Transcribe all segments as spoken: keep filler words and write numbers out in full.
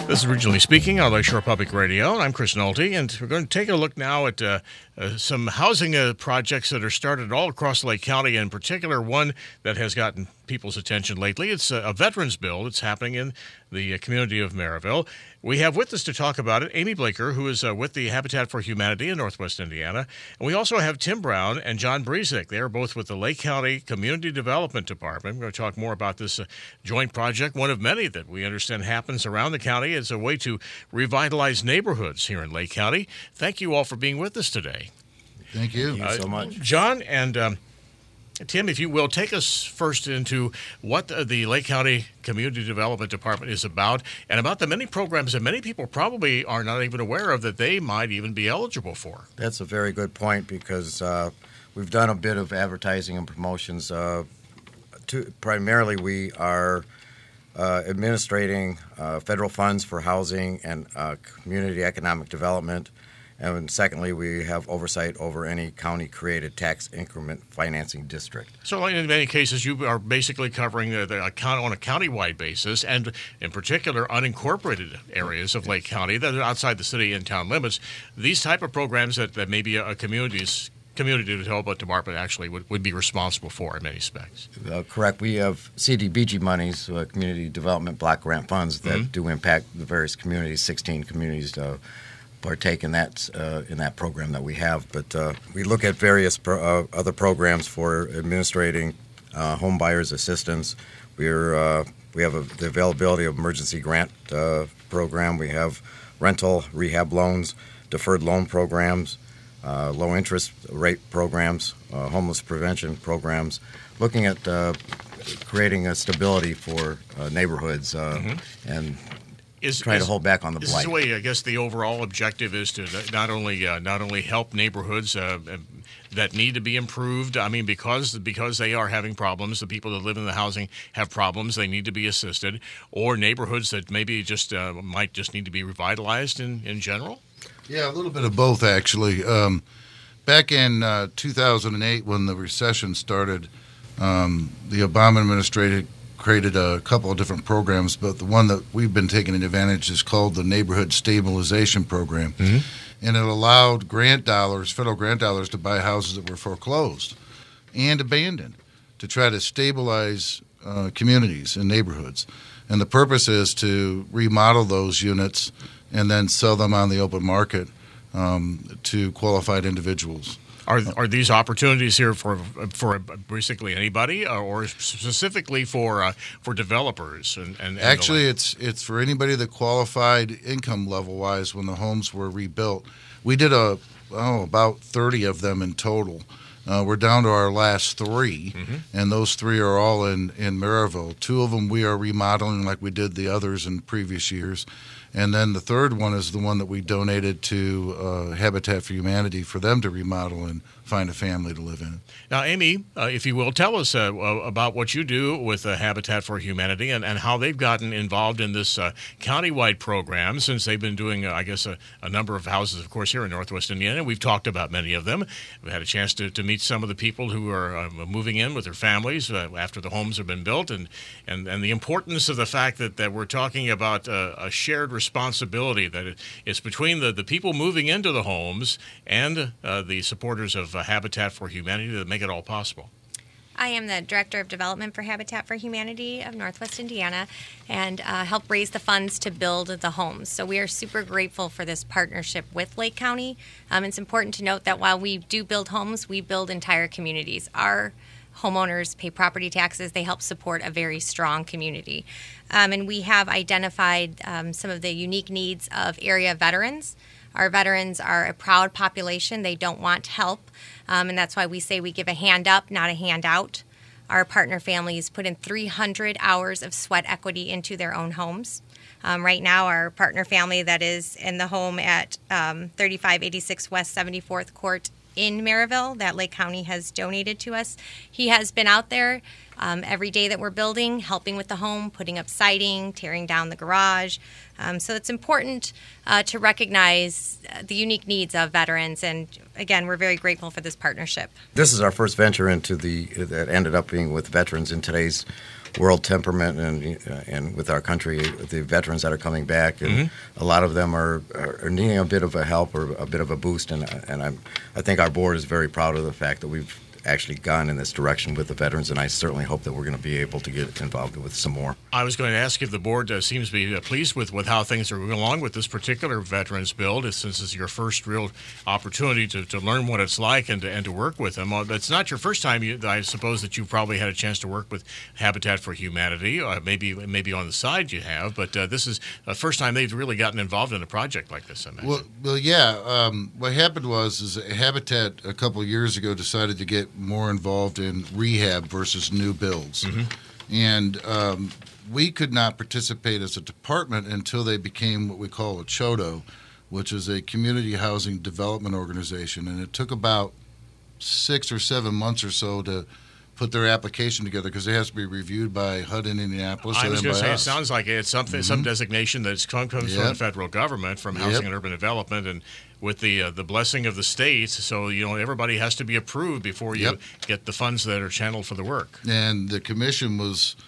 This is Regionally Speaking on Lakeshore Public Radio. I'm Chris Nolte, and we're going to take a look now at uh, uh, some housing uh, projects that are started all across Lake County, in particular one that has gotten people's attention lately. It's a, a veterans bill that's happening in the uh, community of Maryville. We have with us to talk about it Amy Bleeker, who is uh, with the Habitat for Humanity in Northwest Indiana. And we also have Tim Brown and John Brezik. They are both with the Lake County Community Development Department. We're going to talk more about this uh, joint project, one of many that we understand happens around the county as a way to revitalize neighborhoods here in Lake County. Thank you all for being with us today. Thank you. Thank you so much. Uh, John and um, Tim, if you will, take us first into what the, the Lake County Community Development Department is about, and about the many programs that many people probably are not even aware of that they might even be eligible for. That's a very good point, because uh, we've done a bit of advertising and promotions. Uh, to, primarily, we are uh, administrating uh, federal funds for housing and uh, community economic development. And secondly, we have oversight over any county-created tax increment financing district. So in many cases, you are basically covering the, the account on a county-wide basis, and in particular, unincorporated areas of Lake County that are outside the city and town limits. These type of programs that, that maybe a community's community development department actually would, would be responsible for in many respects. Uh, correct. We have C D B G monies, uh, Community Development Block Grant Funds, that mm-hmm. do impact the various communities, sixteen communities uh, partake in that uh, in that program that we have. But uh, we look at various pro- uh, other programs for administrating uh, home buyers assistance. We're uh, we have a, the availability of emergency grant uh, program. We have rental rehab loans, deferred loan programs, uh, low interest rate programs, uh, homeless prevention programs. Looking at uh, creating a stability for uh, neighborhoods uh, mm-hmm. and Is, trying is, to hold back on the blight. This is the way, I guess, the overall objective is to not only uh, not only help neighborhoods uh, that need to be improved. I mean, because because they are having problems, the people that live in the housing have problems. They need to be assisted, or neighborhoods that maybe just uh, might just need to be revitalized in, in general. Yeah, a little bit of both, actually. Um, back in uh, two thousand eight, when the recession started, um, the Obama administration created a couple of different programs, but the one that we've been taking advantage is called the Neighborhood Stabilization Program. Mm-hmm. And it allowed grant dollars, federal grant dollars, to buy houses that were foreclosed and abandoned to try to stabilize uh, communities and neighborhoods. And the purpose is to remodel those units and then sell them on the open market um, to qualified individuals. Are are these opportunities here for for basically anybody, or specifically for uh, for developers? And, and, and actually, it's it's for anybody that qualified income level wise when the homes were rebuilt. We did a oh about thirty of them in total. Uh, we're down to our last three, mm-hmm. and those three are all in in Maryville. Two of them we are remodeling like we did the others in previous years. And then the third one is the one that we donated to uh, Habitat for Humanity for them to remodel and find a family to live in. Now, Amy, uh, if you will, tell us uh, about what you do with uh, Habitat for Humanity and, and how they've gotten involved in this uh, countywide program, since they've been doing, uh, I guess, a, a number of houses, of course, here in Northwest Indiana. We've talked about many of them. We've had a chance to, to meet some of the people who are uh, moving in with their families uh, after the homes have been built, and, and, and the importance of the fact that, that we're talking about uh, a shared responsibility, that it, it's between the, the people moving into the homes and uh, the supporters of uh, Habitat for Humanity that make it all possible. I am the Director of Development for Habitat for Humanity of Northwest Indiana, and uh, help raise the funds to build the homes. So we are super grateful for this partnership with Lake County. Um, it's important to note that while we do build homes, we build entire communities. Our homeowners pay property taxes. They help support a very strong community. Um, and we have identified um, some of the unique needs of area veterans. Our veterans are a proud population. They don't want help, um, and that's why we say we give a hand up, not a handout. Our partner families put in three hundred hours of sweat equity into their own homes. Um, right now, our partner family that is in the home at um, thirty-five eighty-six West seventy-fourth Court in Maryville that Lake County has donated to us. He has been out there um, every day that we're building, helping with the home, putting up siding, tearing down the garage. Um, so it's important uh, to recognize the unique needs of veterans, and again, we're very grateful for this partnership. This is our first venture into the that ended up being with veterans in today's world temperament and uh, and with our country, the veterans that are coming back, and mm-hmm. a lot of them are, are needing a bit of a help or a bit of a boost. And and I'm I think our board is very proud of the fact that we've actually gone in this direction with the veterans, and I certainly hope that we're going to be able to get involved with some more. I was going to ask if the board uh, seems to be uh, pleased with, with how things are going along with this particular veterans bill, since it's your first real opportunity to, to learn what it's like and to, and to work with them. Uh, it's not your first time, you, I suppose, that you've probably had a chance to work with Habitat for Humanity. Uh, maybe maybe on the side you have, but uh, this is the first time they've really gotten involved in a project like this, I imagine. Well, well yeah. Um, what happened was is Habitat a couple of years ago decided to get more involved in rehab versus new builds. Mm-hmm. And um, we could not participate as a department until they became what we call a CHODO, which is a community housing development organization. And it took about six or seven months or so to put their application together because it has to be reviewed by H U D in Indianapolis. I was going to say, us. It sounds like it's something, mm-hmm. some designation that comes yep. from the federal government, from Housing yep. and Urban Development, and with the uh, the blessing of the states. So, you know, everybody has to be approved before you yep. get the funds that are channeled for the work. And the commission was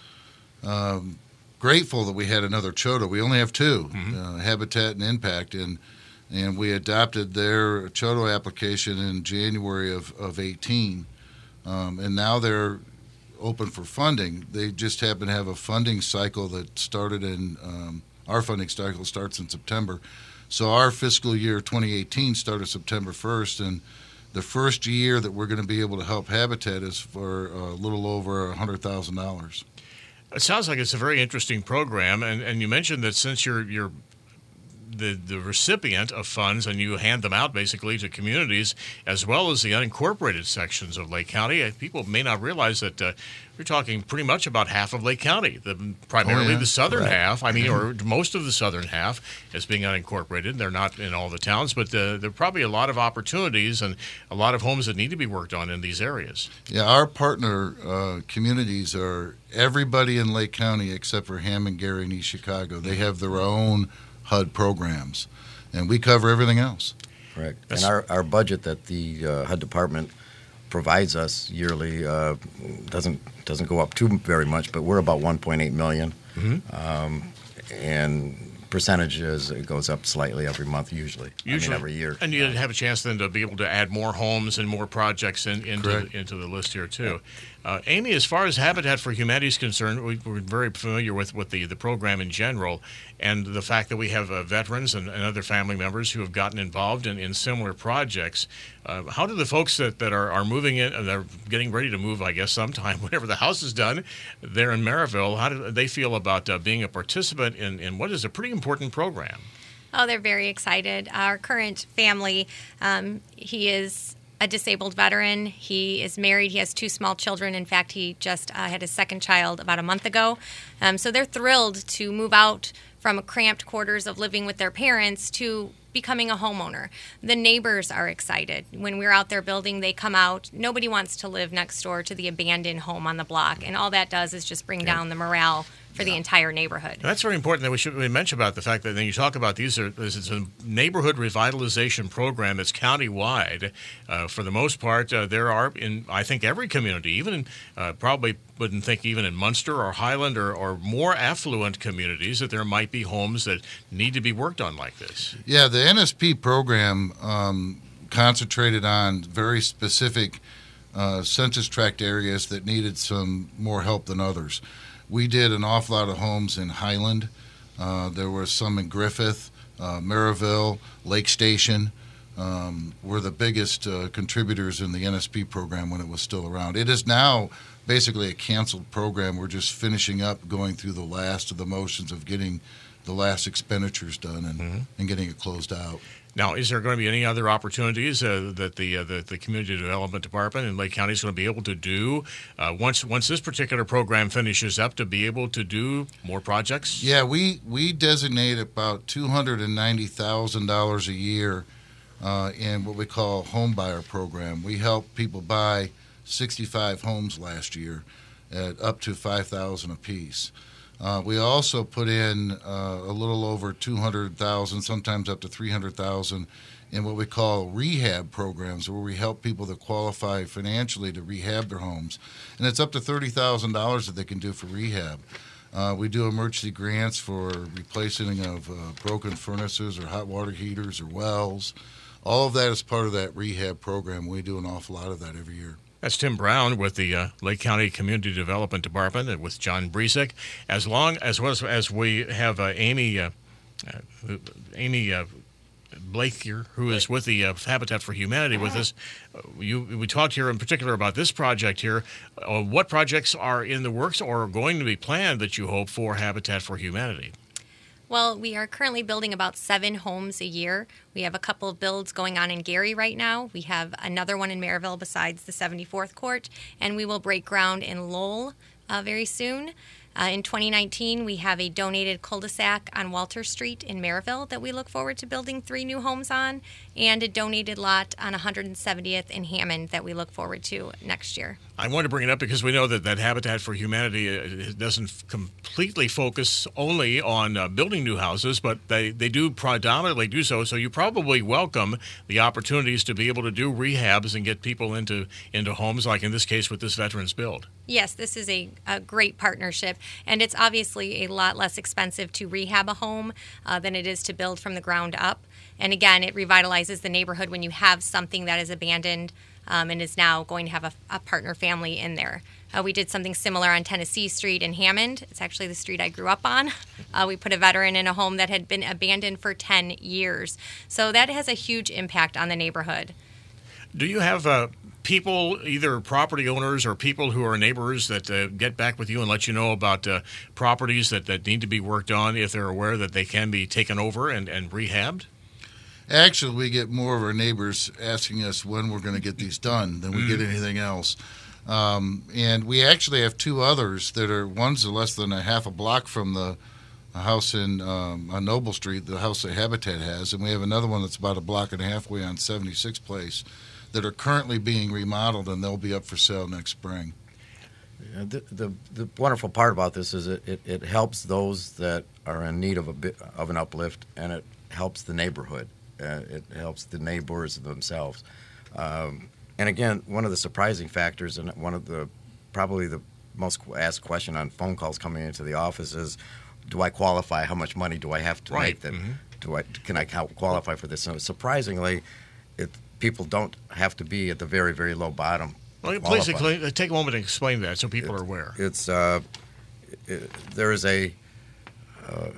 um, grateful that we had another CHODO. We only have two, mm-hmm. uh, Habitat and Impact, and and we adopted their CHODO application in January of, of eighteen. Um, and now they're open for funding. They just happen to have a funding cycle that started in um, our funding cycle starts in September. So our fiscal year twenty eighteen started September first, and the first year that we're going to be able to help Habitat is for a little over one hundred thousand dollars. It sounds like it's a very interesting program, and, and you mentioned that since you're you're the the recipient of funds and you hand them out basically to communities as well as the unincorporated sections of Lake County, people may not realize that uh, we're talking pretty much about half of Lake County, the, primarily oh, yeah. the southern right. half, I mean, or most of the southern half is being unincorporated. They're not in all the towns, but uh, there are probably a lot of opportunities and a lot of homes that need to be worked on in these areas. Yeah, our partner uh, communities are everybody in Lake County except for Hammond, Gary, and East Chicago. They have their own H U D programs, and we cover everything else. Correct. That's and our, our budget that the uh, H U D department provides us yearly uh, doesn't doesn't go up too very much, but we're about one point eight million dollars. Mm-hmm. Um, and percentages, it goes up slightly every month usually. Usually, I mean, every year. And you have a chance then to be able to add more homes and more projects in, into, the, into the list here too. Uh, Amy, as far as Habitat for Humanity is concerned, we, we're very familiar with, with the, the program in general and the fact that we have uh, veterans and, and other family members who have gotten involved in, in similar projects. Uh, how do the folks that, that are, are moving in, and they're getting ready to move, I guess, sometime, whenever the house is done, there in Maryville, how do they feel about uh, being a participant in, in what is a pretty important program? Oh, they're very excited. Our current family, um, he is a disabled veteran. He is married. He has two small children. In fact, he just uh, had his second child about a month ago. Um, so they're thrilled to move out from cramped quarters of living with their parents to becoming a homeowner. The neighbors are excited. When we're out there building, they come out. Nobody wants to live next door to the abandoned home on the block, and all that does is just bring down the morale for the entire neighborhood. And that's very important that we should really mention about the fact that when you talk about these, are, this is a neighborhood revitalization program that's countywide. Uh, for the most part, uh, there are in, I think, every community, even in, uh, probably wouldn't think even in Munster or Highland or, or more affluent communities that there might be homes that need to be worked on like this. Yeah, the N S P program um, concentrated on very specific uh, census tract areas that needed some more help than others. We did an awful lot of homes in Highland. Uh, there were some in Griffith, uh, Maryville, Lake Station. Um, were the biggest uh, contributors in the N S P program when it was still around. It is now basically a canceled program. We're just finishing up, going through the last of the motions of getting the last expenditures done and, mm-hmm. and getting it closed out. Now, is there going to be any other opportunities uh, that the, uh, the the Community Development Department in Lake County is going to be able to do uh, once once this particular program finishes up, to be able to do more projects? Yeah, we, we designate about two hundred ninety thousand dollars a year uh, in what we call home buyer program. We help people buy sixty-five homes last year at up to five thousand dollars apiece. Uh, we also put in uh, a little over two hundred thousand dollars, sometimes up to three hundred thousand dollars in what we call rehab programs, where we help people that qualify financially to rehab their homes. And it's up to thirty thousand dollars that they can do for rehab. Uh, we do emergency grants for replacing of uh, broken furnaces or hot water heaters or wells. All of that is part of that rehab program. We do an awful lot of that every year. That's Tim Brown with the uh, Lake County Community Development Department and with John Bresek. As long as well as, as we have uh, Amy, uh, uh, Amy uh, Blake here, who is with the uh, Habitat for Humanity with us. Uh, you, we talked here in particular about this project here. Uh, what projects are in the works or are going to be planned that you hope for Habitat for Humanity? Well, we are currently building about seven homes a year. We have a couple of builds going on in Gary right now. We have another one in Maryville besides the seventy-fourth Court, and we will break ground in Lowell uh, very soon. Uh, in twenty nineteen, we have a donated cul-de-sac on Walter Street in Maryville that we look forward to building three new homes on, and a donated lot on one hundred seventieth in Hammond that we look forward to next year. I want to bring it up because we know that, that Habitat for Humanity uh, doesn't completely focus only on uh, building new houses, but they, they do predominantly do so. So you probably welcome the opportunities to be able to do rehabs and get people into, into homes, like in this case with this Veterans Build. Yes, this is a, a great partnership, and it's obviously a lot less expensive to rehab a home uh, than it is to build from the ground up. And again, it revitalizes the neighborhood when you have something that is abandoned um, and is now going to have a, a partner family in there. Uh, we did something similar on Tennessee Street in Hammond. It's actually the street I grew up on. Uh, we put a veteran in a home that had been abandoned for ten years. So that has a huge impact on the neighborhood. Do you have uh, people, either property owners or people who are neighbors, that uh, get back with you and let you know about uh, properties that, that need to be worked on if they're aware that they can be taken over and, and rehabbed? Actually, we get more of our neighbors asking us when we're going to get these done than we mm. get anything else. Um, and we actually have two others that are, one's less than a half a block from the house in um, on Noble Street, the house that Habitat has, and we have another one that's about a block and a half away on seventy-sixth Place that are currently being remodeled, and they'll be up for sale next spring. Yeah, the, the the wonderful part about this is it, it, it helps those that are in need of a bit of an uplift, and it helps the neighborhood. Uh, it helps the neighbors themselves. Um, and again, one of the surprising factors, and one of the probably the most asked question on phone calls coming into the office is, do I qualify? How much money do I have to right. make? That mm-hmm. do I can I qualify for this? So surprisingly, it, people don't have to be at the very very low bottom. Well, please take a moment and explain that so people it, are aware. It's uh, it, there is a uh,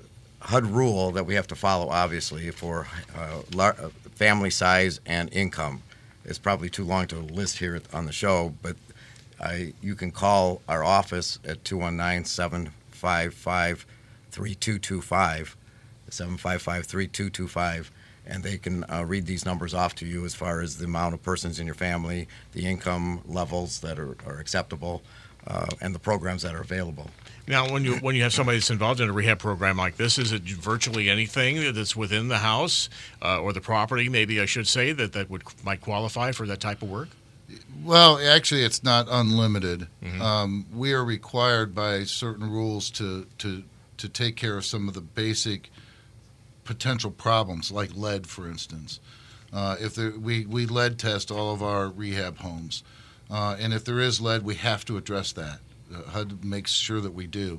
H U D rule that we have to follow, obviously, for uh, lar- family size and income. It's probably too long to list here on the show, but I, you can call our office at two one nine, seven five five, three two two five, seven five five, three two two five, and they can uh, read these numbers off to you as far as the amount of persons in your family, the income levels that are, are acceptable, uh, and the programs that are available. Now, when you when you have somebody that's involved in a rehab program like this, is it virtually anything that's within the house uh, or the property, maybe I should say, that, that would might qualify for that type of work? Well, actually, it's not unlimited. Mm-hmm. Um, we are required by certain rules to, to, to take care of some of the basic potential problems, like lead, for instance. Uh, if there, we, we lead test all of our rehab homes. Uh, and if there is lead, we have to address that. Uh, H U D makes sure that we do.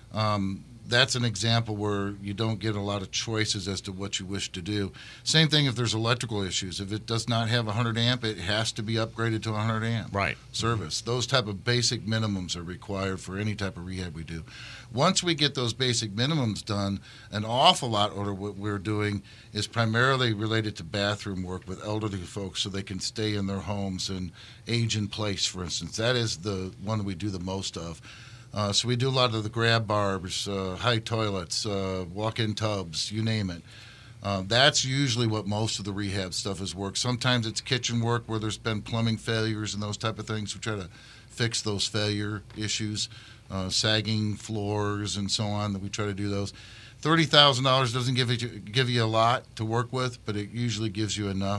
Um, that's an example where you don't get a lot of choices as to what you wish to do. Same thing if there's electrical issues. If it does not have one hundred amp, it has to be upgraded to one hundred amp right. service. Mm-hmm. Those type of basic minimums are required for any type of rehab we do. Once we get those basic minimums done, an awful lot of what we're doing is primarily related to bathroom work with elderly folks so they can stay in their homes and age in place, for instance. That is the one we do the most of. Uh, so we do a lot of the grab bars, uh, high toilets, uh, walk-in tubs, you name it. Uh, that's usually what most of the rehab stuff is work. Sometimes it's kitchen work where there's been plumbing failures and those type of things. We try to fix those failure issues, uh, sagging floors and so on, that we try to do those. thirty thousand dollars doesn't give you, give you a lot to work with, but it usually gives you enough.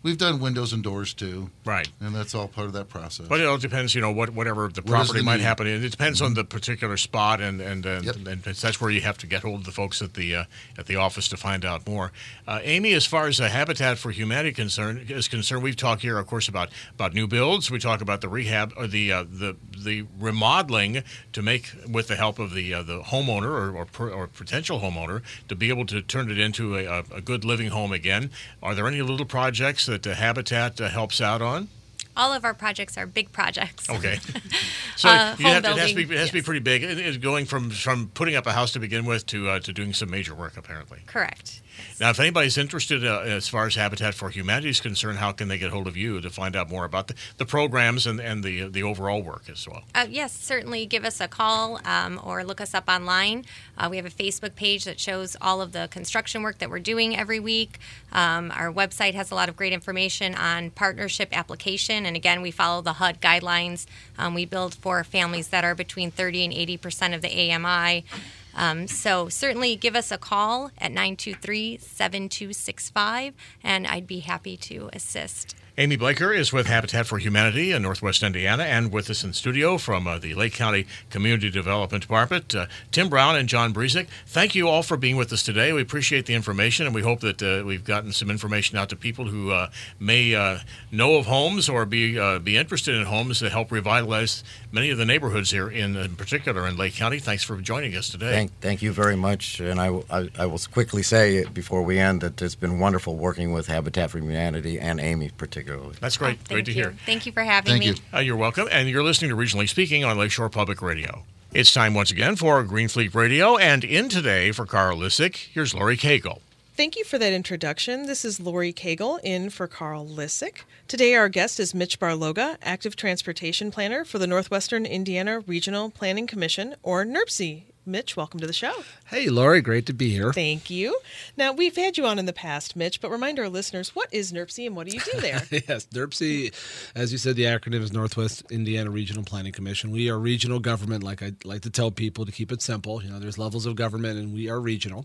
we've done windows and doors too. Right. And that's all part of that process. But it all depends, you know, what whatever the What is property the might need? happen in. It depends Mm-hmm. on the particular spot, and and, uh, Yep. and that's where you have to get hold of the folks at the uh, at the office to find out more. Uh, Amy, as far as the Habitat for Humanity concern is concerned, we've talked here, of course, about, about new builds. We talk about the rehab or the uh, the the remodeling to make with the help of the uh, the homeowner or or, per, or potential homeowner to be able to turn it into a, a, a good living home again. Are there any little projects that uh, Habitat uh, helps out on? All of our projects are big projects. Okay. So Uh, you home have to, it has to be building, it has to be yes. pretty big. It is going from from putting up a house to begin with to uh, to doing some major work apparently. Correct. Now, if anybody's interested uh, as far as Habitat for Humanity is concerned, how can they get hold of you to find out more about the, the programs and and the the overall work as well? Uh, yes, certainly give us a call um, or look us up online. Uh, we have a Facebook page that shows all of the construction work that we're doing every week. Um, our website has a lot of great information on partnership application. And again, we follow the H U D guidelines. Um, we build for families that are between thirty and eighty percent of the A M I. Um, so certainly give us a call at nine two three, seven two six five, and I'd be happy to assist. Amy Blaker is with Habitat for Humanity in Northwest Indiana and with us in studio from uh, the Lake County Community Development Department. Uh, Tim Brown and John Brezek, thank you all for being with us today. We appreciate the information, and we hope that uh, we've gotten some information out to people who uh, may uh, know of homes or be uh, be interested in homes to help revitalize many of the neighborhoods here, in, in particular in Lake County. Thanks for joining us today. Thank, thank you very much. And I, will- I, I will quickly say before we end that it's been wonderful working with Habitat for Humanity and Amy particularly. That's great. Oh, great thank to you. hear. Thank you for having Thank me. you. Uh, you're welcome, and you're listening to Regionally Speaking on Lakeshore Public Radio. It's time once again for Green Fleet Radio, and in today for Carl Lissick, here's Lori Cagle. Thank you for that introduction. This is Lori Cagle in for Carl Lissick. Today our guest is Mitch Barloga, Active Transportation Planner for the Northwestern Indiana Regional Planning Commission, or NERPC. Mitch, welcome to the show. Hey, Lori, great to be here. Thank you. Now, we've had you on in the past, Mitch, but remind our listeners, what is NERPC and what do you do there? Yes, NERPC, as you said, the acronym is Northwest Indiana Regional Planning Commission. We are regional government, like I like to tell people to keep it simple. You know, there's levels of government, and we are regional.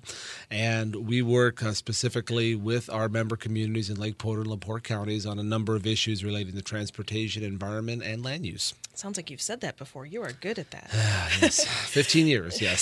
And we work uh, specifically with our member communities in Lake Porter and LaPorte counties on a number of issues relating to transportation, environment, and land use. Sounds like you've said that before. You are good at that. Yes, fifteen years, yes.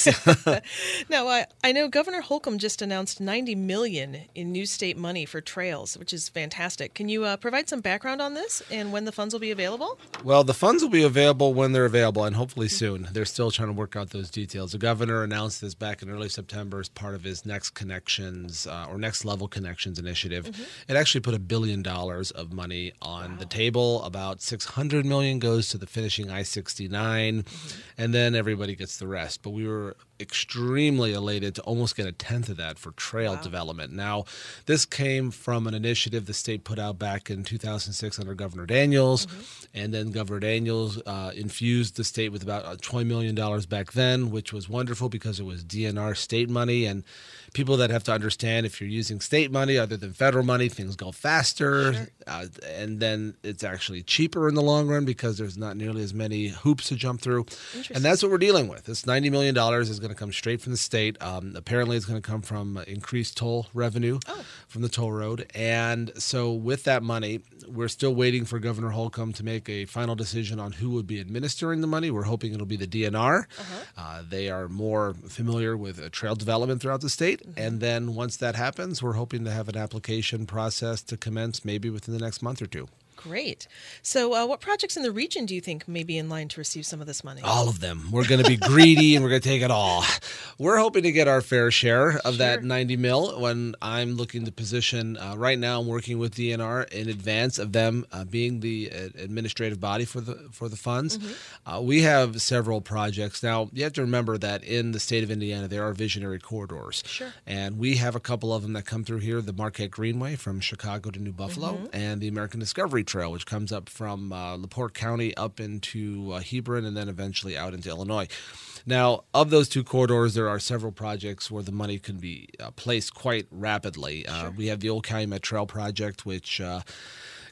Now, I, I know Governor Holcomb just announced ninety million dollars in new state money for trails, which is fantastic. Can you uh, provide some background on this and when the funds will be available? Well, the funds will be available when they're available, and hopefully soon. They're still trying to work out those details. The governor announced this back in early September as part of his Next Connections uh, or Next Level Connections initiative. Mm-hmm. It actually put a billion dollars of money on wow. the table. About six hundred million dollars goes to the finishing I sixty-nine, mm-hmm. and then everybody gets the rest. But we were extremely elated to almost get a tenth of that for trail wow. development. Now, this came from an initiative the state put out back in two thousand six under Governor Daniels, mm-hmm. and then Governor Daniels uh, infused the state with about twenty million dollars back then, which was wonderful because it was D N R state money. And people that have to understand, if you're using state money other than federal money, things go faster, sure. uh, and then it's actually cheaper in the long run because there's not nearly as many hoops to jump through. And that's what we're dealing with. This ninety million dollars is going to come straight from the state. Um, apparently, it's going to come from increased toll revenue oh. from the toll road. And so with that money, we're still waiting for Governor Holcomb to make a final decision on who would be administering the money. We're hoping it'll be the D N R. Uh-huh. Uh, they are more familiar with uh, trail development throughout the state. Mm-hmm. And then once that happens, we're hoping to have an application process to commence maybe within the next month or two. Great. So uh, what projects in the region do you think may be in line to receive some of this money? All of them. We're going to be greedy and we're going to take it all. We're hoping to get our fair share of sure. that ninety mil when I'm looking to position. Uh, right now I'm working with D N R in advance of them uh, being the uh, administrative body for the for the funds. Mm-hmm. Uh, we have several projects. Now, you have to remember that in the state of Indiana, there are visionary corridors. Sure. And we have a couple of them that come through here, the Marquette Greenway from Chicago to New Buffalo, mm-hmm. and the American Discovery Trail, which comes up from uh, LaPorte County up into uh, Hebron and then eventually out into Illinois. Now, of those two corridors, there are several projects where the money can be uh, placed quite rapidly. Uh, sure. We have the Old Calumet Trail project, which uh,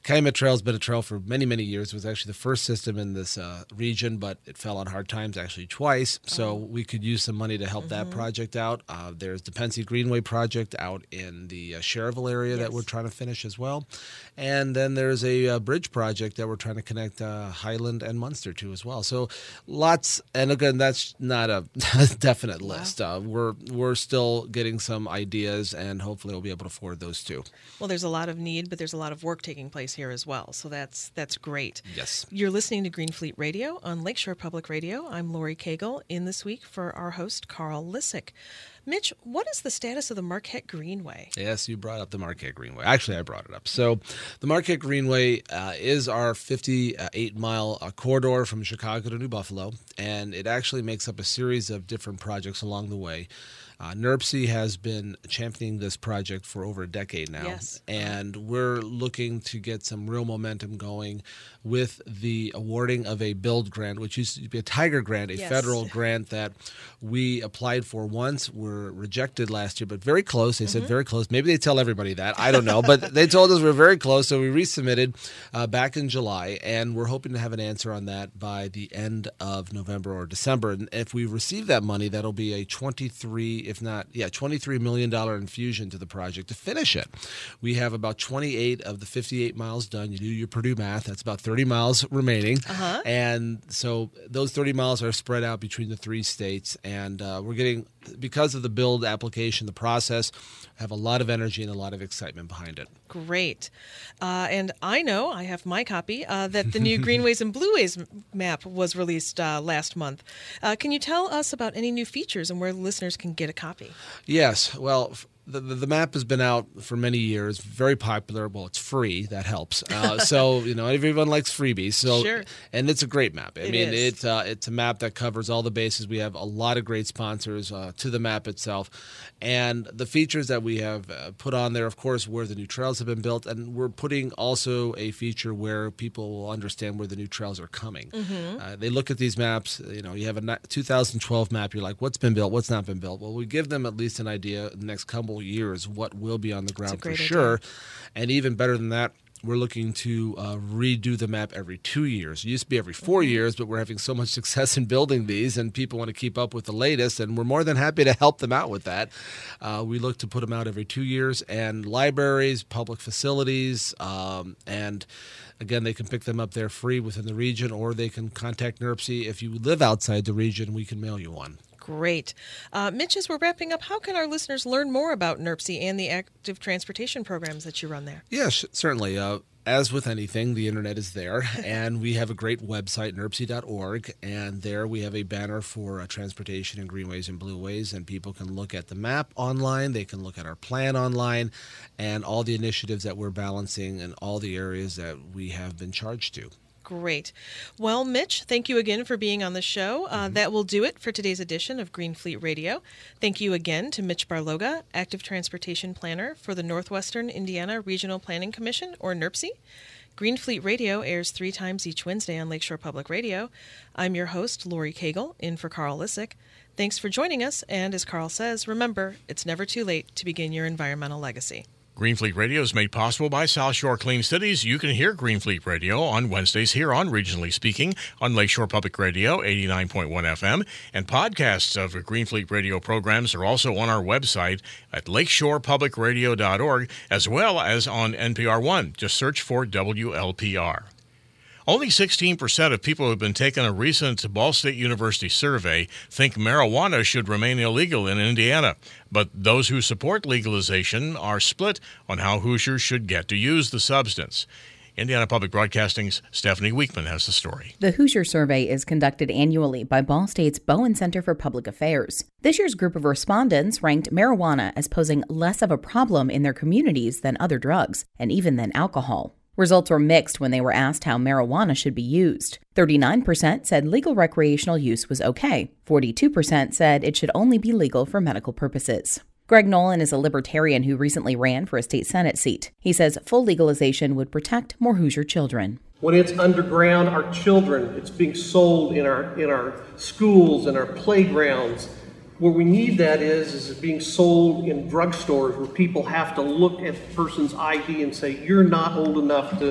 Calumet Trail has been a trail for many, many years. It was actually the first system in this uh, region, but it fell on hard times actually twice. So oh. we could use some money to help mm-hmm. that project out. Uh, there's the Pensy Greenway project out in the uh, Cherville area yes. that we're trying to finish as well. And then there's a uh, bridge project that we're trying to connect uh, Highland and Munster to as well. So lots, and again, that's not a definite list. Wow. Uh, we're we're still getting some ideas, and hopefully we'll be able to forward those too. Well, there's a lot of need, but there's a lot of work taking place here as well. So that's that's great. Yes. You're listening to Greenfleet Radio on Lakeshore Public Radio. I'm Lori Cagle, in this week for our host, Carl Lissick. Mitch, what is the status of the Marquette Greenway? Yes, you brought up the Marquette Greenway. Actually, I brought it up. So the Marquette Greenway uh, is our fifty-eight mile uh, corridor from Chicago to New Buffalo, and it actually makes up a series of different projects along the way. Uh, N R B C has been championing this project for over a decade now, yes. and we're looking to get some real momentum going with the awarding of a BUILD grant, which used to be a Tiger grant, a yes. federal grant that we applied for once, were rejected last year, but very close. They mm-hmm. said very close. Maybe they tell everybody that. I don't know, but they told us we're very close, so we resubmitted uh, back in July, and we're hoping to have an answer on that by the end of November or December. And if we receive that money, that'll be a twenty-three, if not, yeah, twenty-three million dollars infusion to the project to finish it. We have about twenty-eight of the fifty-eight miles done. You do your Purdue math. That's about thirty miles remaining. Uh-huh. And so those thirty miles are spread out between the three states. And uh, we're getting, because of the BUILD application, the process, have a lot of energy and a lot of excitement behind it. Great. Uh, and I know, I have my copy, uh, that the new Greenways and Blueways map was released uh, last month. Uh, can you tell us about any new features and where listeners can get a copy? Yes. Well, The, the the map has been out for many years, very popular. Well, it's free. That helps. Uh, so, you know, everyone likes freebies. So, sure. And it's a great map. I it mean, is. it's, uh, it's a map that covers all the bases. We have a lot of great sponsors uh, to the map itself. And the features that we have uh, put on there, of course, where the new trails have been built. And we're putting also a feature where people will understand where the new trails are coming. Mm-hmm. Uh, they look at these maps. You know, you have a two thousand twelve map. You're like, what's been built? What's not been built? Well, we give them at least an idea in the next couple years what will be on the ground for sure. Idea. And even better than that, we're looking to uh, redo the map every two years. It used to be every four mm-hmm. years, but we're having so much success in building these, and people want to keep up with the latest, and we're more than happy to help them out with that. Uh, we look to put them out every two years, and libraries, public facilities, um, and again, they can pick them up there free within the region, or they can contact N R B C. If you live outside the region, we can mail you one. Great. Uh, Mitch, as we're wrapping up, how can our listeners learn more about N R B C and the active transportation programs that you run there? Yes, certainly. Uh, as with anything, the internet is there, and we have a great website, N R B C dot org, and there we have a banner for uh, transportation and greenways and blueways, and people can look at the map online, they can look at our plan online, and all the initiatives that we're balancing in all the areas that we have been charged to. Great. Well, Mitch, thank you again for being on the show. Uh, mm-hmm. That will do it for today's edition of Greenfleet Radio. Thank you again to Mitch Barloga, Active Transportation Planner for the Northwestern Indiana Regional Planning Commission, or N R B C. Greenfleet Radio airs three times each Wednesday on Lakeshore Public Radio. I'm your host, Lori Cagle, in for Carl Lissick. Thanks for joining us, and as Carl says, remember, it's never too late to begin your environmental legacy. Greenfleet Radio is made possible by South Shore Clean Cities. You can hear Greenfleet Radio on Wednesdays here on Regionally Speaking on Lakeshore Public Radio, eighty-nine point one F M. And podcasts of Greenfleet Radio programs are also on our website at lakeshore public radio dot org, as well as on N P R One. Just search for W L P R. Only sixteen percent of people who have been taking a recent Ball State University survey think marijuana should remain illegal in Indiana. But those who support legalization are split on how Hoosiers should get to use the substance. Indiana Public Broadcasting's Stephanie Weekman has the story. The Hoosier Survey is conducted annually by Ball State's Bowen Center for Public Affairs. This year's group of respondents ranked marijuana as posing less of a problem in their communities than other drugs, and even than alcohol. Results were mixed when they were asked how marijuana should be used. thirty-nine percent said legal recreational use was okay. forty-two percent said it should only be legal for medical purposes. Greg Nolan is a libertarian who recently ran for a state Senate seat. He says full legalization would protect more Hoosier children. When it's underground, our children, it's being sold in our in our schools and our playgrounds. Where we need that is, is it being sold in drugstores where people have to look at the person's I D and say, you're not old enough to,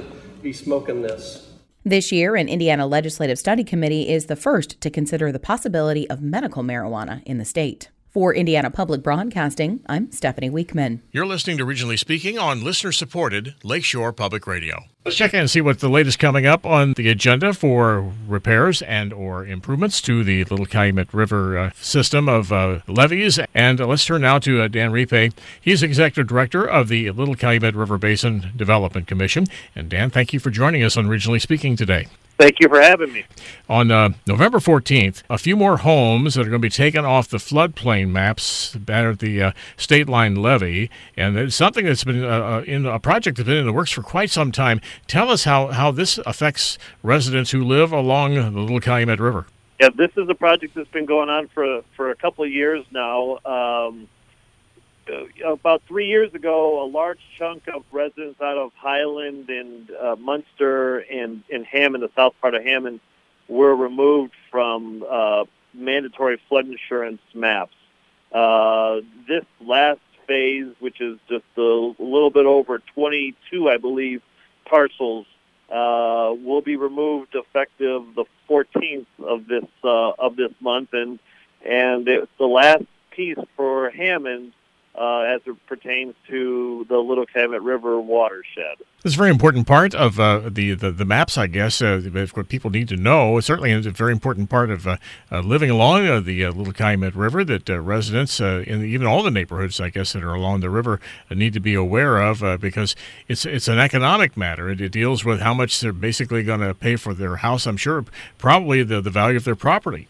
be smoking this. This year, an Indiana Legislative Study Committee is the first to consider the possibility of medical marijuana in the state. For Indiana Public Broadcasting, I'm Stephanie Weekman. You're listening to Regionally Speaking on listener-supported Lakeshore Public Radio. Let's check in and see what the latest coming up on the agenda for repairs and or improvements to the Little Calumet River uh, system of uh, levees. And uh, let's turn now to uh, Dan Ripe. He's Executive Director of the Little Calumet River Basin Development Commission. And Dan, thank you for joining us on Regionally Speaking today. Thank you for having me. On uh, November fourteenth, a few more homes that are going to be taken off the floodplain maps at the uh, State Line Levee, and it's something that's been uh, in a project that's been in the works for quite some time. Tell us how, how this affects residents who live along the Little Calumet River. Yeah, this is a project that's been going on for for a couple of years now. Um, about three years ago, a large chunk of residents out of Highland and uh, Munster and, and Hammond, the south part of Hammond, were removed from uh, mandatory flood insurance maps. Uh, this last phase, which is just a little bit over twenty-two, I believe, parcels, uh, will be removed effective the fourteenth of this uh, of this month, and and it's the last piece for Hammond. Uh, as it pertains to the Little Calumet River watershed. It's a very important part of uh, the, the the maps, I guess. Uh, what people need to know. Certainly, it's a very important part of uh, uh, living along uh, the uh, Little Calumet River that uh, residents uh, in even all the neighborhoods, I guess, that are along the river uh, need to be aware of uh, because it's it's an economic matter. It, it deals with how much they're basically going to pay for their house. I'm sure probably the, the value of their property.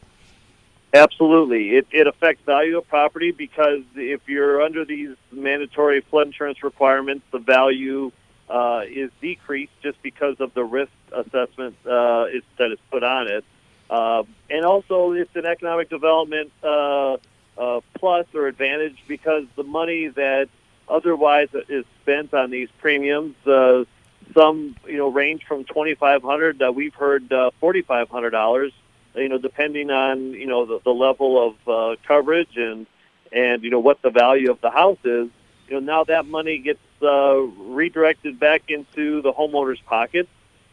Absolutely. It, it affects value of property because if you're under these mandatory flood insurance requirements, the value uh, is decreased just because of the risk assessment uh, is, that is put on it. Uh, and also it's an economic development uh, uh, plus or advantage because the money that otherwise is spent on these premiums, uh, some you know range from twenty-five hundred dollars, uh, we've heard uh, forty-five hundred dollars. You know, depending on, you know, the, the level of uh, coverage and, and, you know, what the value of the house is, you know, now that money gets uh, redirected back into the homeowner's pockets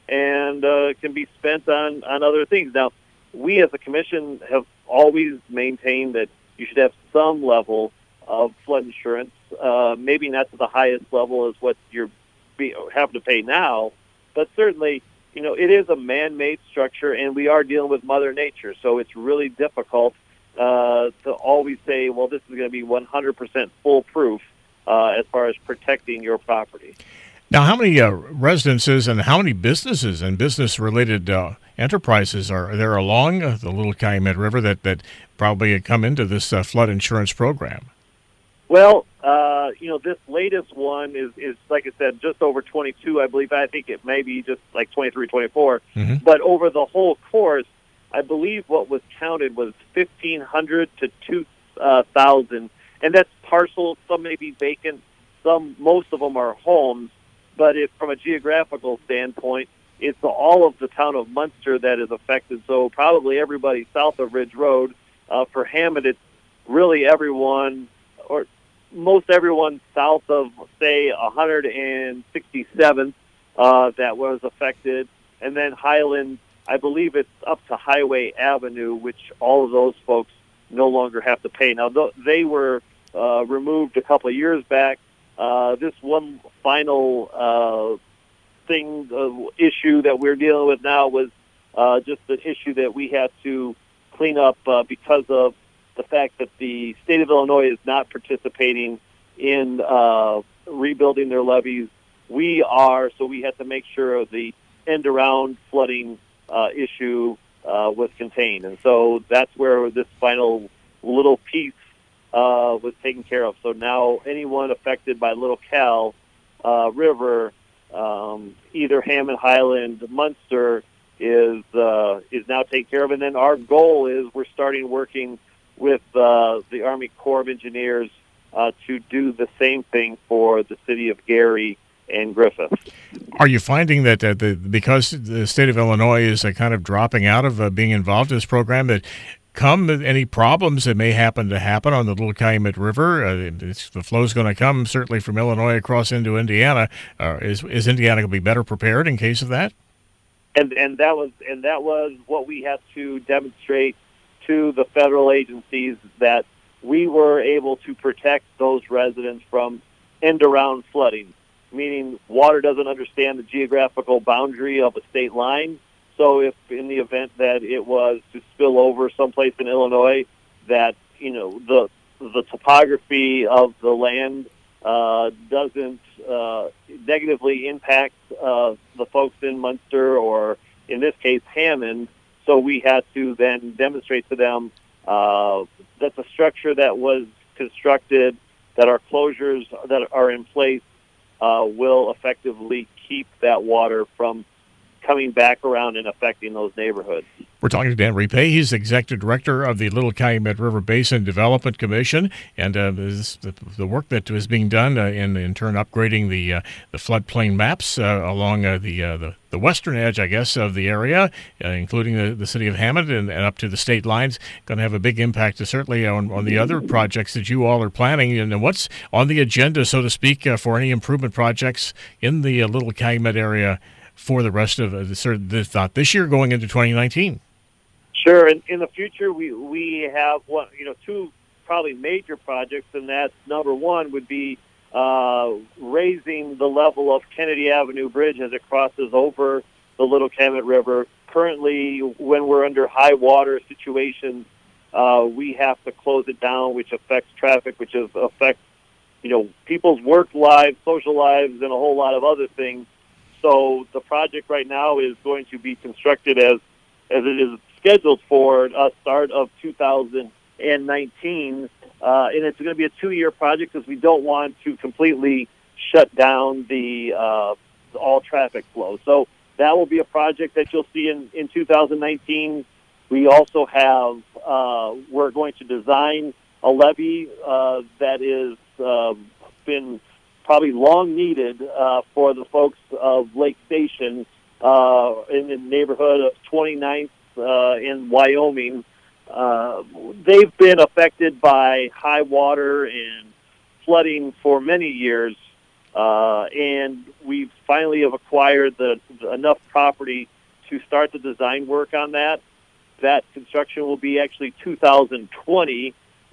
and uh, can be spent on, on other things. Now, we as a commission have always maintained that you should have some level of flood insurance, uh, maybe not to the highest level as what you're be, having to pay now, but certainly, you know, it is a man-made structure, and we are dealing with Mother Nature, so it's really difficult uh, to always say, well, this is going to be one hundred percent foolproof uh, as far as protecting your property. Now, how many uh, residences and how many businesses and business-related uh, enterprises are there along uh, the Little Calumet River that, that probably come into this uh, flood insurance program? Well, uh, you know, this latest one is, is, like I said, just over twenty-two, I believe. I think it may be just like twenty-three, twenty-four. Mm-hmm. But over the whole course, I believe what was counted was fifteen hundred to two thousand. And that's parcels. Some may be vacant. Some, most of them are homes. But if, from a geographical standpoint, it's all of the town of Munster that is affected. So probably everybody south of Ridge Road. Uh, for Hammond, it's really everyone, or most everyone south of, say, one hundred sixty-seventh uh, that was affected. And then Highland, I believe it's up to Highway Avenue, which all of those folks no longer have to pay. Now, th- they were uh, removed a couple of years back. Uh, this one final uh, thing, uh, issue that we're dealing with now was uh, just an issue that we had to clean up uh, because of the fact that the state of Illinois is not participating in uh, rebuilding their levees. We are, so we had to make sure the end-around flooding uh, issue uh, was contained. And so that's where this final little piece uh, was taken care of. So now anyone affected by Little Cal uh, River, um, either Hammond, Highland, Munster, is uh, is now taken care of. And then our goal is we're starting working with uh, the Army Corps of Engineers uh, to do the same thing for the city of Gary and Griffith. Are you finding that uh, the, because the state of Illinois is uh, kind of dropping out of uh, being involved in this program, that overcome any problems that may happen to happen on the Little Calumet River? Uh, it's, the flow's going to come certainly from Illinois across into Indiana. Uh, is is Indiana going to be better prepared in case of that? And and that was and that was what we had to demonstrate to the federal agencies, that we were able to protect those residents from end-around flooding, meaning water doesn't understand the geographical boundary of a state line. So if in the event that it was to spill over someplace in Illinois, that, you know, the the topography of the land uh, doesn't uh, negatively impact uh, the folks in Munster, or in this case Hammond. So we had to then demonstrate to them uh, that the structure that was constructed, that our closures that are in place uh, will effectively keep that water from coming back around and affecting those neighborhoods. We're talking to Dan Repay. He's Executive Director of the Little Calumet River Basin Development Commission, and uh, this, the, the work that is being done uh, in in turn upgrading the uh, the floodplain maps uh, along uh, the, uh, the the western edge, I guess, of the area, uh, including the, the city of Hammond and, and up to the state lines, going to have a big impact, uh, certainly on, on the other projects that you all are planning. And what's on the agenda, so to speak, uh, for any improvement projects in the uh, Little Calumet area for the rest of uh, the, sort of the thought this year going into twenty nineteen? Sure. In, in the future, we we have one, you know, two probably major projects, and that's number one would be uh, raising the level of Kennedy Avenue Bridge as it crosses over the Little Calumet River. Currently, when we're under high water situations, uh, we have to close it down, which affects traffic, which is, affects, you know, people's work lives, social lives, and a whole lot of other things. So the project right now is going to be constructed as as it is scheduled for a start of two thousand nineteen, uh, and it's going to be a two-year project because we don't want to completely shut down the uh, all traffic flow. So that will be a project that you'll see in, in two thousand nineteen. We also have, uh, we're going to design a levee uh, that is uh, been probably long needed uh, for the folks of Lake Station uh, in the neighborhood of twenty-ninth uh, in Wyoming. Uh, they've been affected by high water and flooding for many years, uh, and we finally have acquired the, the enough property to start the design work on that. That construction will be actually two thousand twenty,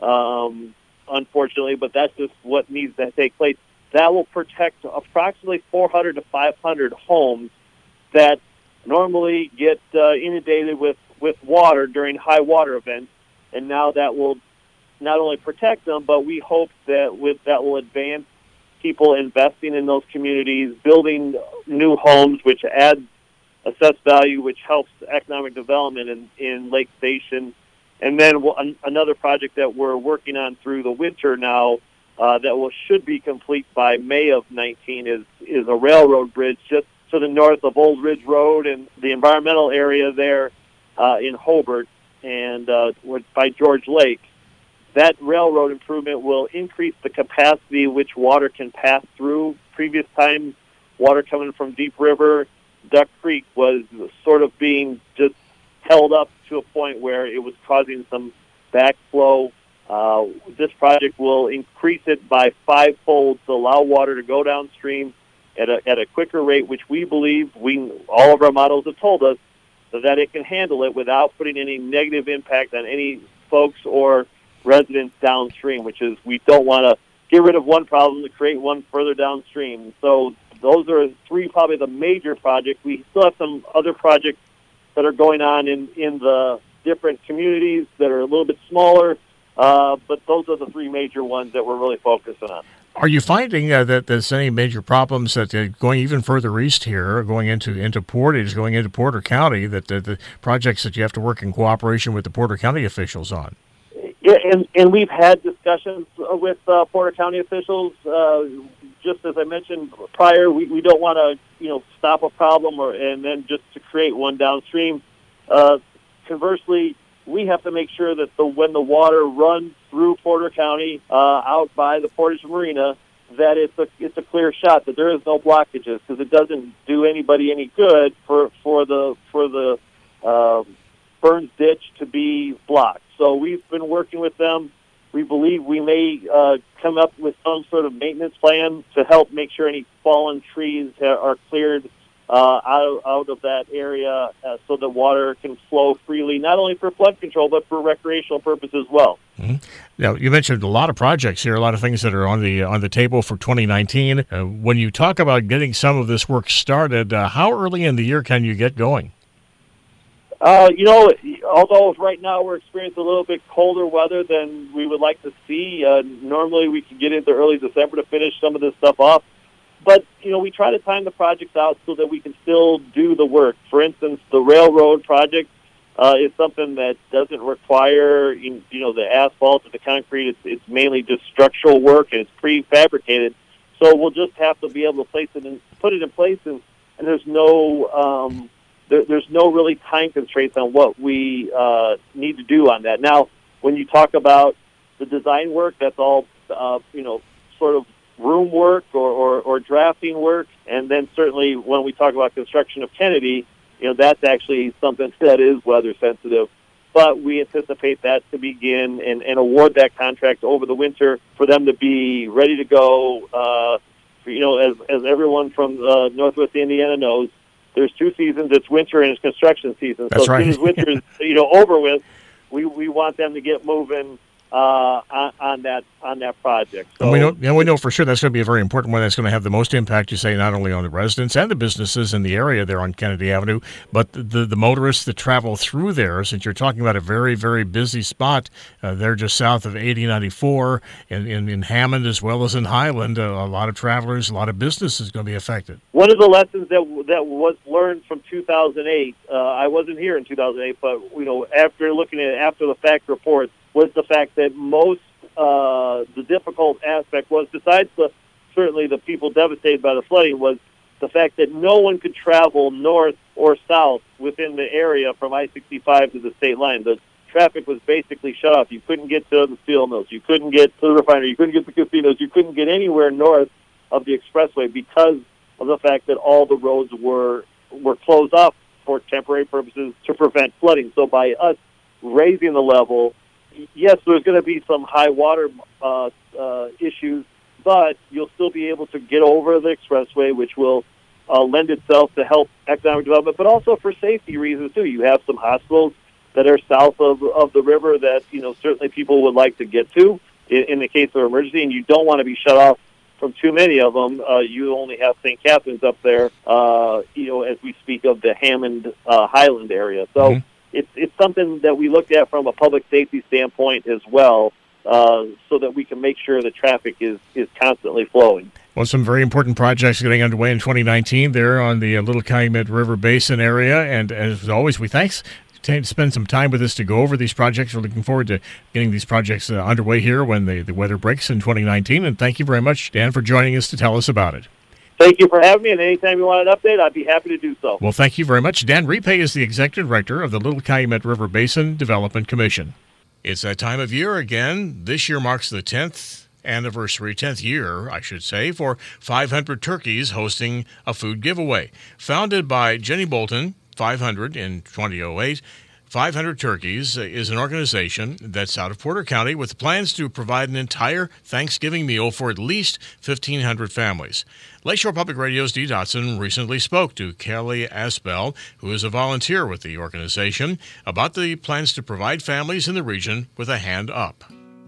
um, unfortunately, but that's just what needs to take place. That will protect approximately four hundred to five hundred homes that normally get uh, inundated with, with water during high water events, and now that will not only protect them, but we hope that with that will advance people investing in those communities, building new homes, which adds assessed value, which helps economic development in, in Lake Station. And then we'll, an, another project that we're working on through the winter now, Uh, that will should be complete by May of nineteen is is a railroad bridge just to the north of Old Ridge Road and the environmental area there uh, in Hobart and uh, by George Lake. That railroad improvement will increase the capacity which water can pass through. Previous times, water coming from Deep River, Duck Creek was sort of being just held up to a point where it was causing some backflow. Uh, this project will increase it by fivefold to allow water to go downstream at a, at a quicker rate, which we believe, we all of our models have told us, so that it can handle it without putting any negative impact on any folks or residents downstream, which is we don't want to get rid of one problem to create one further downstream. So those are three probably the major projects. We still have some other projects that are going on in, in the different communities that are a little bit smaller, Uh, but those are the three major ones that we're really focusing on. Are you finding uh, that there's any major problems that uh, going even further east here, going into into Portage, going into Porter County, that uh, the projects that you have to work in cooperation with the Porter County officials on? Yeah, and, and we've had discussions with uh, Porter County officials. Uh, just as I mentioned prior, we, we don't want to you know stop a problem or and then just to create one downstream. Uh, conversely, we have to make sure that the when the water runs through Porter County uh, out by the Portage Marina, that it's a it's a clear shot, that there is no blockages, because it doesn't do anybody any good for for the for the uh, Burns Ditch to be blocked. So we've been working with them. We believe we may uh, come up with some sort of maintenance plan to help make sure any fallen trees ha- are cleared uh, out, out of that area uh, so the water can flow freely, not only for flood control, but for recreational purposes as well. Mm-hmm. Now, you mentioned a lot of projects here, a lot of things that are on the on the table for twenty nineteen. Uh, when you talk about getting some of this work started, uh, how early in the year can you get going? Uh, you know, although right now we're experiencing a little bit colder weather than we would like to see, uh, normally we can get into early December to finish some of this stuff off. But, you know, we try to time the projects out so that we can still do the work. For instance, the railroad project uh, is something that doesn't require, you know, the asphalt or the concrete. It's, it's mainly just structural work, and it's prefabricated. So we'll just have to be able to place it and put it in place, and, and there's no... Um, There, there's no really time constraints on what we uh, need to do on that. Now, when you talk about the design work, that's all, uh, you know, sort of room work or, or, or drafting work. And then certainly when we talk about construction of Kennedy, you know, that's actually something that is weather sensitive. But we anticipate that to begin and, and award that contract over the winter for them to be ready to go. Uh, you know, as, as everyone from uh, Northwest Indiana knows, there's two seasons. It's winter and it's construction season. That's so right. as soon as winter is, you know, over with, we, we want them to get moving uh, on, on that on that project. So, and we know, and we know for sure that's going to be a very important one. That's going to have the most impact, you say, not only on the residents and the businesses in the area there on Kennedy Avenue, but the the, the motorists that travel through there. Since you're talking about a very, very busy spot, uh, they're just south of eighty ninety-four in, in, in Hammond as well as in Highland. Uh, a lot of travelers, a lot of businesses going to be affected. One of the lessons that that was learned from two thousand eight, uh, I wasn't here in two thousand eight, but you know, after looking at after the fact reports, was the fact that most uh, the difficult aspect was, besides the certainly the people devastated by the flooding, was the fact that no one could travel north or south within the area from I sixty-five to the state line. The traffic was basically shut off. You couldn't get to the steel mills. You couldn't get to the refinery. You couldn't get to the casinos. You couldn't get anywhere north of the expressway because of the fact that all the roads were were closed off for temporary purposes to prevent flooding. So by us raising the level, yes, there's going to be some high water uh, uh, issues, but you'll still be able to get over the expressway, which will uh, lend itself to help economic development, but also for safety reasons, too. You have some hospitals that are south of, of the river that, you know, certainly people would like to get to in, in the case of emergency, and you don't want to be shut off from too many of them. Uh, you only have Saint Catharines up there, uh, you know, as we speak of the Hammond uh, Highland area. So mm-hmm. it's it's something that we looked at from a public safety standpoint as well, uh, so that we can make sure the traffic is, is constantly flowing. Well, some very important projects getting underway in twenty nineteen there on the uh, Little Calumet River Basin area. And as always, we thanks to spend some time with us to go over these projects. We're looking forward to getting these projects uh, underway here when the, the weather breaks in twenty nineteen. And thank you very much, Dan, for joining us to tell us about it. Thank you for having me, and anytime you want an update, I'd be happy to do so. Well, thank you very much. Dan Repay is the Executive Director of the Little Calumet River Basin Development Commission. It's that time of year again. This year marks the tenth anniversary, tenth year, I should say, for five hundred Turkeys hosting a food giveaway. Founded by Jenny Bolton, five hundred in twenty oh eight, five hundred Turkeys is an organization that's out of Porter County with plans to provide an entire Thanksgiving meal for at least fifteen hundred families. Lakeshore Public Radio's Dee Dotson recently spoke to Kelly Asbell, who is a volunteer with the organization, about the plans to provide families in the region with a hand up.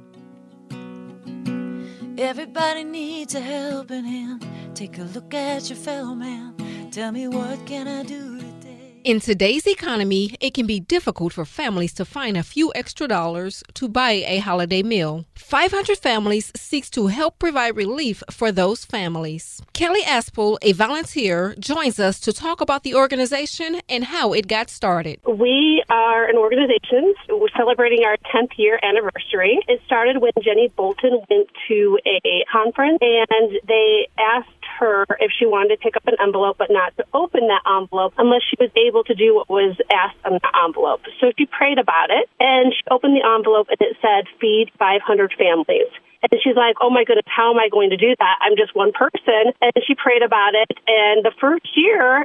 Everybody needs a helping hand. Take a look at your fellow man. Tell me, what can I do today? In today's economy, it can be difficult for families to find a few extra dollars to buy a holiday meal. five hundred Families seeks to help provide relief for those families. Kelly Aspel, a volunteer, joins us to talk about the organization and how it got started. We are an organization. We're celebrating our tenth year anniversary. It started when Jenny Bolton went to a conference, and they asked her if she wanted to pick up an envelope but not to open that envelope unless she was able to do what was asked on the envelope. So she prayed about it, and she opened the envelope, and it said, feed five hundred families. And she's like, oh, my goodness, how am I going to do that? I'm just one person. And she prayed about it. And the first year, she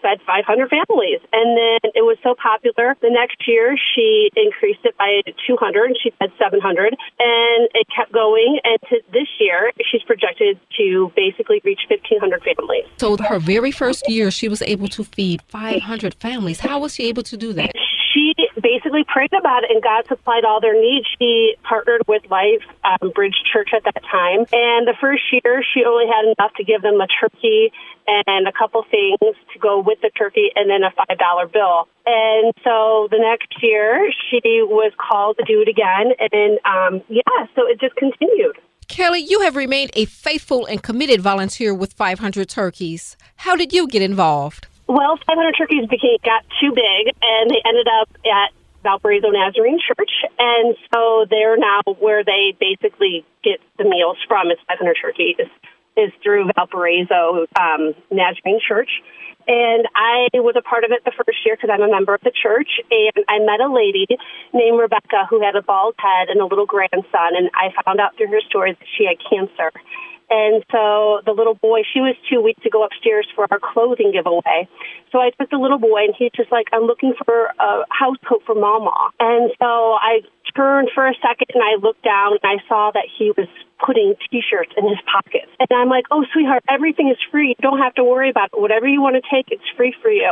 fed five hundred families. And then it was so popular. The next year, she increased it by two hundred. She fed seven hundred. And it kept going. And to this year, she's projected to basically reach fifteen hundred families. So her very first year, she was able to feed five hundred families. How was she able to do that? She basically prayed about it, and God supplied all their needs. She partnered with Life um, Bridge Church at that time. And the first year, she only had enough to give them a turkey and a couple things to go with the turkey, and then a five dollar bill. And so the next year, she was called to do it again. And, um, yeah, so it just continued. Kelly, you have remained a faithful and committed volunteer with five hundred Turkeys. How did you get involved? Well, five hundred Turkeys became, got too big, and they ended up at Valparaiso Nazarene Church. And so they're now where they basically get the meals from. It's five hundred Turkeys. Is through Valparaiso um, Nazarene Church. And I was a part of it the first year because I'm a member of the church. And I met a lady named Rebecca who had a bald head and a little grandson. And I found out through her story that she had cancer. And so the little boy, she was too weak to go upstairs for our clothing giveaway. So I took the little boy, and he's just like, I'm looking for a house coat for Mama. And so I turned for a second, and I looked down, and I saw that he was putting T-shirts in his pockets. And I'm like, oh, sweetheart, everything is free. You don't have to worry about it. Whatever you want to take, it's free for you.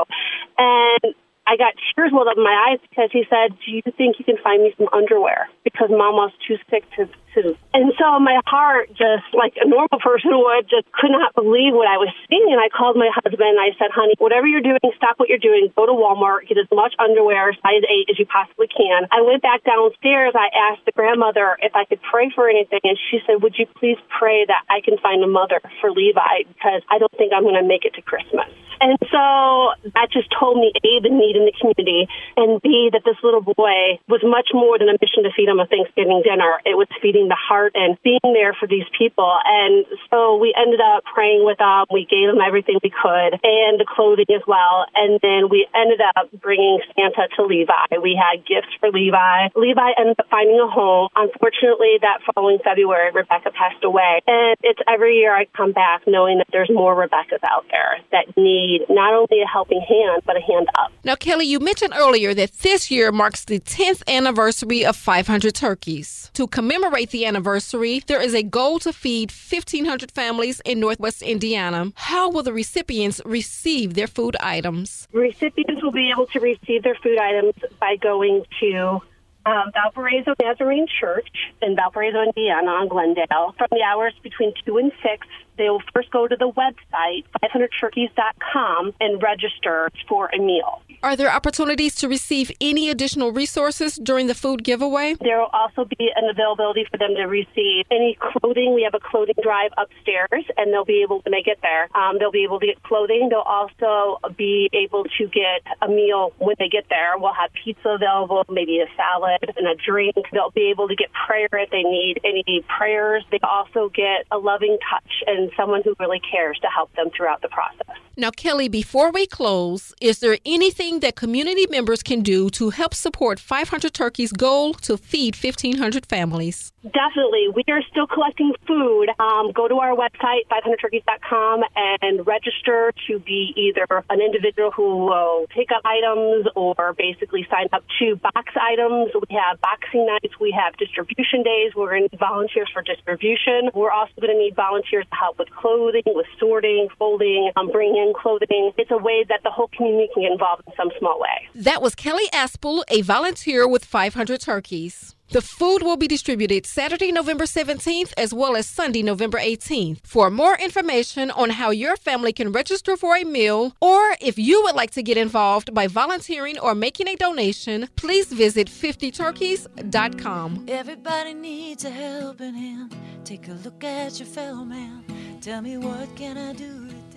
And I got tears welled up in my eyes because he said, do you think you can find me some underwear? Because Mama's too sick to, to. And so my heart, just like a normal person would, just could not believe what I was seeing. And I called my husband and I said, honey, whatever you're doing, stop what you're doing. Go to Walmart, get as much underwear, size eight, as you possibly can. I went back downstairs. I asked the grandmother if I could pray for anything. And she said, would you please pray that I can find a mother for Levi? Because I don't think I'm going to make it to Christmas. And so that just told me, A, the need in the community, and B, that this little boy was much more than a mission to feed him a Thanksgiving dinner. It was feeding the heart and being there for these people. And so we ended up praying with them. We gave them everything we could, and the clothing as well. And then we ended up bringing Santa to Levi. We had gifts for Levi. Levi ended up finding a home. Unfortunately, that following February, Rebecca passed away. And it's every year I come back knowing that there's more Rebeccas out there that need not only a helping hand, but a hand up. Now, Kelly, you mentioned earlier that this year marks the tenth anniversary of five hundred Turkeys. To commemorate the anniversary, there is a goal to feed fifteen hundred families in Northwest Indiana. How will the recipients receive their food items? Recipients will be able to receive their food items by going to Um, Valparaiso Nazarene Church in Valparaiso, Indiana on Glendale. From the hours between two and six, they will first go to the website, five hundred turkeys dot com, and register for a meal. Are there opportunities to receive any additional resources during the food giveaway? There will also be an availability for them to receive any clothing. We have a clothing drive upstairs, and they'll be able to make it there. Um, they'll be able to get clothing. They'll also be able to get a meal when they get there. We'll have pizza available, maybe a salad and a drink. They'll be able to get prayer if they need any prayers. They also get a loving touch and someone who really cares to help them throughout the process. Now, Kelly, before we close, is there anything that community members can do to help support five hundred Turkeys' goal to feed fifteen hundred families? Definitely. We are still collecting food. Um, go to our website, five hundred turkeys dot com, and register to be either an individual who will pick up items or basically sign up to box items. We have boxing nights. We have distribution days. We're going to need volunteers for distribution. We're also going to need volunteers to help with clothing, with sorting, folding, um, bringing in clothing. It's a way that the whole community can get involved in some small way. That was Kelly Aspel, a volunteer with five hundred Turkeys. The food will be distributed Saturday, November seventeenth, as well as Sunday, November eighteenth. For more information on how your family can register for a meal, or if you would like to get involved by volunteering or making a donation, please visit fifty turkeys dot com. Everybody needs a helping hand. Take a look at your fellow man. Tell me, what can I do today?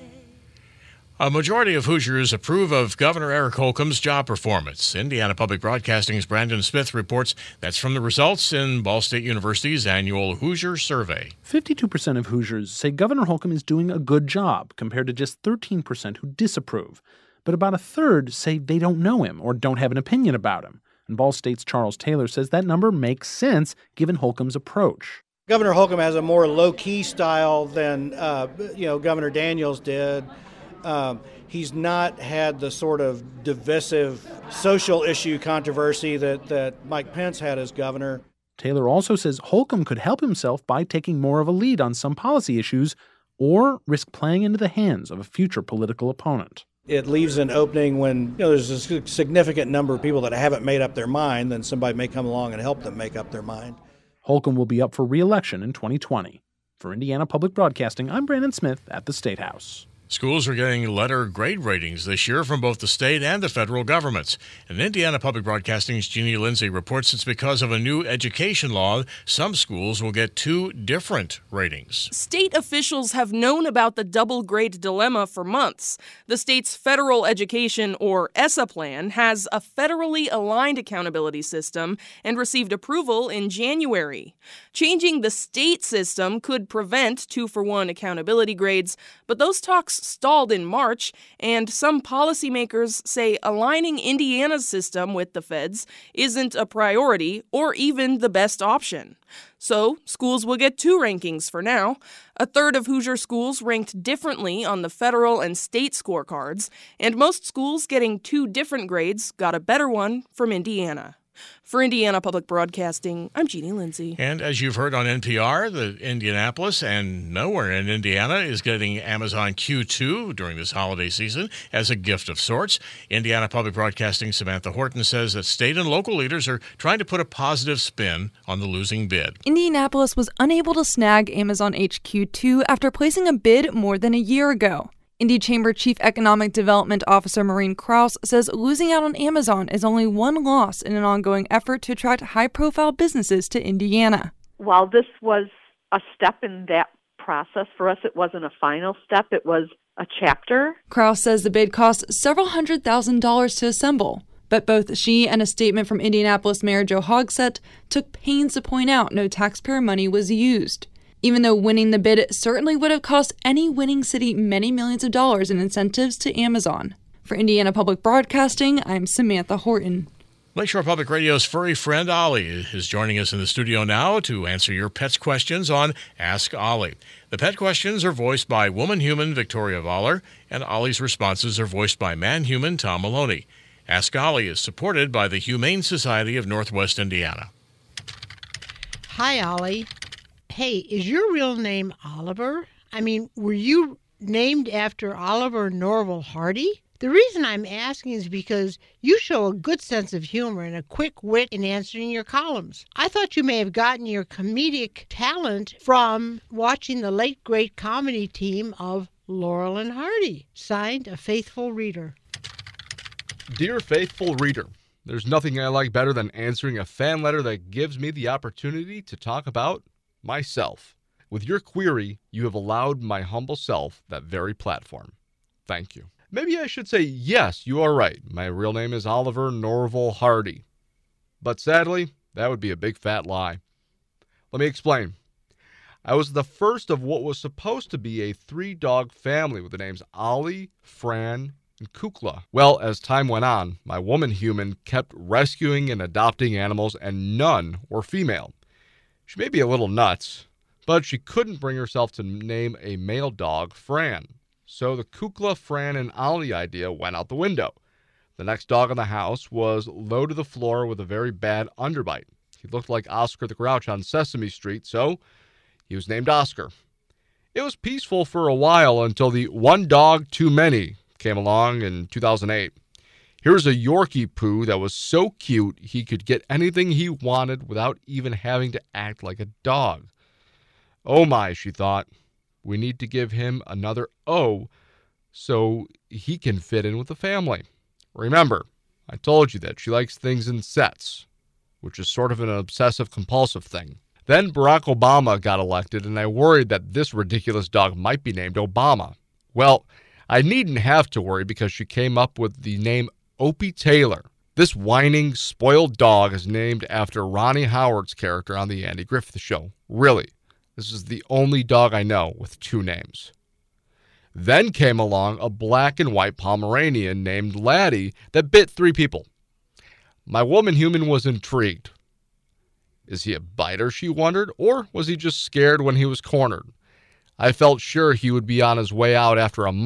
A majority of Hoosiers approve of Governor Eric Holcomb's job performance. Indiana Public Broadcasting's Brandon Smith reports that's from the results in Ball State University's annual Hoosier Survey. fifty-two percent of Hoosiers say Governor Holcomb is doing a good job, compared to just thirteen percent who disapprove. But about a third say they don't know him or don't have an opinion about him. And Ball State's Charles Taylor says that number makes sense given Holcomb's approach. Governor Holcomb has a more low-key style than uh, you know Governor Daniels did. Um, he's not had the sort of divisive social issue controversy that, that Mike Pence had as governor. Taylor also says Holcomb could help himself by taking more of a lead on some policy issues or risk playing into the hands of a future political opponent. It leaves an opening when you know, there's a significant number of people that haven't made up their mind, then somebody may come along and help them make up their mind. Holcomb will be up for re-election in twenty twenty. For Indiana Public Broadcasting, I'm Brandon Smith at the State House. Schools are getting letter grade ratings this year from both the state and the federal governments. And Indiana Public Broadcasting's Jeannie Lindsay reports it's because of a new education law, some schools will get two different ratings. State officials have known about the double grade dilemma for months. The state's Federal Education, or ESSA plan, has a federally aligned accountability system and received approval in January. Changing the state system could prevent two-for-one accountability grades, but those talks stalled in March, and some policymakers say aligning Indiana's system with the feds isn't a priority or even the best option. So, schools will get two rankings for now. A third of Hoosier schools ranked differently on the federal and state scorecards, and most schools getting two different grades got a better one from Indiana. For Indiana Public Broadcasting, I'm Jeannie Lindsay. And as you've heard on N P R, the Indianapolis and nowhere in Indiana is getting Amazon Q two during this holiday season as a gift of sorts. Indiana Public Broadcasting Samantha Horton says that state and local leaders are trying to put a positive spin on the losing bid. Indianapolis was unable to snag Amazon H Q two after placing a bid more than a year ago. Indy Chamber Chief Economic Development Officer Maureen Krause says losing out on Amazon is only one loss in an ongoing effort to attract high-profile businesses to Indiana. While this was a step in that process, for us it wasn't a final step, it was a chapter. Krause says the bid cost several hundred thousand dollars to assemble, but both she and a statement from Indianapolis Mayor Joe Hogsett took pains to point out no taxpayer money was used. Even though winning the bid certainly would have cost any winning city many millions of dollars in incentives to Amazon. For Indiana Public Broadcasting, I'm Samantha Horton. Lakeshore Public Radio's furry friend Ollie is joining us in the studio now to answer your pet's questions on Ask Ollie. The pet questions are voiced by woman-human Victoria Voller, and Ollie's responses are voiced by man-human Tom Maloney. Ask Ollie is supported by the Humane Society of Northwest Indiana. Hi, Ollie. Hey, is your real name Oliver? I mean, were you named after Oliver Norval Hardy? The reason I'm asking is because you show a good sense of humor and a quick wit in answering your columns. I thought you may have gotten your comedic talent from watching the late great comedy team of Laurel and Hardy. Signed, a faithful reader. Dear faithful reader, there's nothing I like better than answering a fan letter that gives me the opportunity to talk about myself. With your query, you have allowed my humble self that very platform. Thank you. Maybe I should say, yes, you are right. My real name is Oliver Norval Hardy. But sadly, that would be a big fat lie. Let me explain. I was the first of what was supposed to be a three-dog family with the names Ollie, Fran, and Kukla. Well, as time went on, my woman-human kept rescuing and adopting animals, and none were female. She may be a little nuts, but she couldn't bring herself to name a male dog Fran. So the Kukla, Fran, and Ollie idea went out the window. The next dog in the house was low to the floor with a very bad underbite. He looked like Oscar the Grouch on Sesame Street, so he was named Oscar. It was peaceful for a while until the One Dog Too Many came along in two thousand eight. Here's a Yorkie poo that was so cute he could get anything he wanted without even having to act like a dog. Oh my, she thought. We need to give him another O so he can fit in with the family. Remember, I told you that she likes things in sets, which is sort of an obsessive-compulsive thing. Then Barack Obama got elected, and I worried that this ridiculous dog might be named Obama. Well, I needn't have to worry because she came up with the name Opie Taylor. This whining, spoiled dog is named after Ronnie Howard's character on The Andy Griffith Show. Really, this is the only dog I know with two names. Then came along a black and white Pomeranian named Laddie that bit three people. My woman-human was intrigued. Is he a biter, she wondered, or was he just scared when he was cornered? I felt sure he would be on his way out after a month,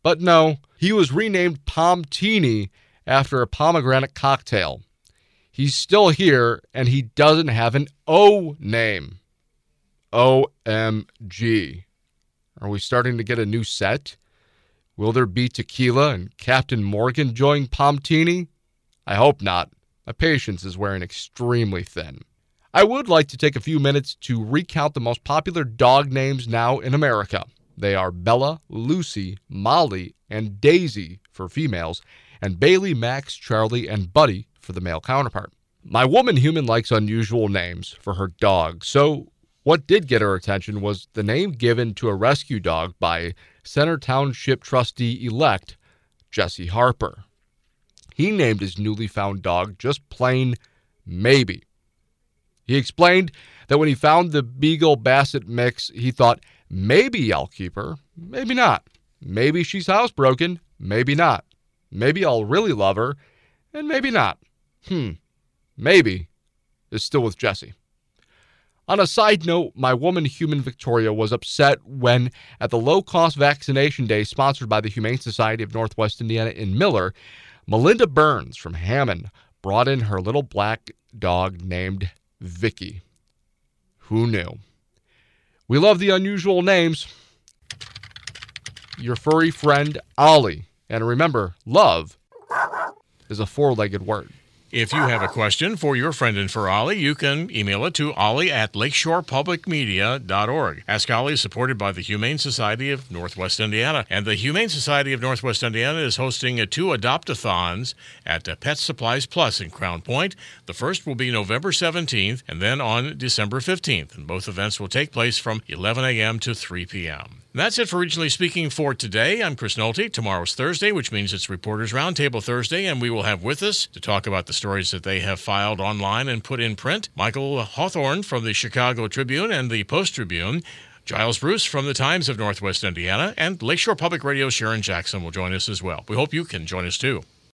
But no, he was renamed Pomtini after a pomegranate cocktail. He's still here, and he doesn't have an O name. O M G. Are we starting to get a new set? Will there be tequila and Captain Morgan join Pomtini? I hope not. My patience is wearing extremely thin. I would like to take a few minutes to recount the most popular dog names now in America. They are Bella, Lucy, Molly, and Daisy for females, and Bailey, Max, Charlie, and Buddy for the male counterpart. My woman human likes unusual names for her dog, so what did get her attention was the name given to a rescue dog by Center Township trustee-elect Jesse Harper. He named his newly found dog just plain Maybe. He explained that when he found the Beagle Basset mix, he thought, maybe I'll keep her, maybe not. Maybe she's housebroken, maybe not. Maybe I'll really love her, and maybe not. Hmm, maybe is still with Jesse. On a side note, my woman human Victoria was upset when, at the low-cost vaccination day sponsored by the Humane Society of Northwest Indiana in Miller, Melinda Burns from Hammond brought in her little black dog named Vicky. Who knew? We love the unusual names. Your furry friend, Ollie. And remember, love is a four-legged word. If you have a question for your friend and for Ollie, you can email it to ollie at lakeshore public media dot org. Ask Ollie is supported by the Humane Society of Northwest Indiana. And the Humane Society of Northwest Indiana is hosting two adopt-a-thons at Pet Supplies Plus in Crown Point. The first will be November seventeenth and then on December fifteenth. And both events will take place from eleven a.m. to three p.m. That's it for Regionally Speaking for today. I'm Chris Nolte. Tomorrow's Thursday, which means it's Reporters Roundtable Thursday, and we will have with us to talk about the stories that they have filed online and put in print Michael Hawthorne from the Chicago Tribune and the Post-Tribune, Giles Bruce from the Times of Northwest Indiana, and Lakeshore Public Radio's Sharon Jackson will join us as well. We hope you can join us too.